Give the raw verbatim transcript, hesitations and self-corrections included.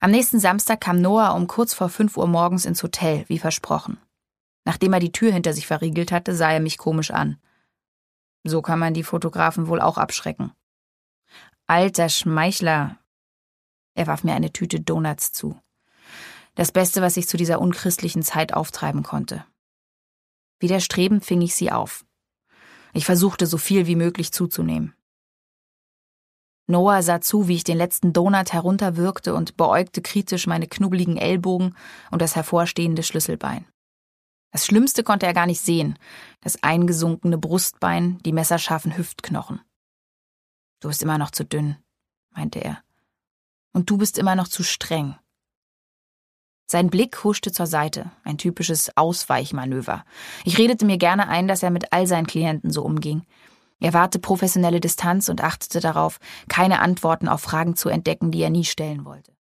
Am nächsten Samstag kam Noah um kurz vor fünf Uhr morgens ins Hotel, wie versprochen. Nachdem er die Tür hinter sich verriegelt hatte, sah er mich komisch an. So kann man die Fotografen wohl auch abschrecken. Alter Schmeichler. Er warf mir eine Tüte Donuts zu. Das Beste, was ich zu dieser unchristlichen Zeit auftreiben konnte. Widerstrebend fing ich sie auf. Ich versuchte, so viel wie möglich zuzunehmen. Noah sah zu, wie ich den letzten Donut herunterwürgte und beäugte kritisch meine knubbeligen Ellbogen und das hervorstehende Schlüsselbein. Das Schlimmste konnte er gar nicht sehen, das eingesunkene Brustbein, die messerscharfen Hüftknochen. »Du bist immer noch zu dünn«, meinte er. »Und du bist immer noch zu streng.« Sein Blick huschte zur Seite, ein typisches Ausweichmanöver. Ich redete mir gerne ein, dass er mit all seinen Klienten so umging. Er wahrte professionelle Distanz und achtete darauf, keine Antworten auf Fragen zu entdecken, die er nie stellen wollte.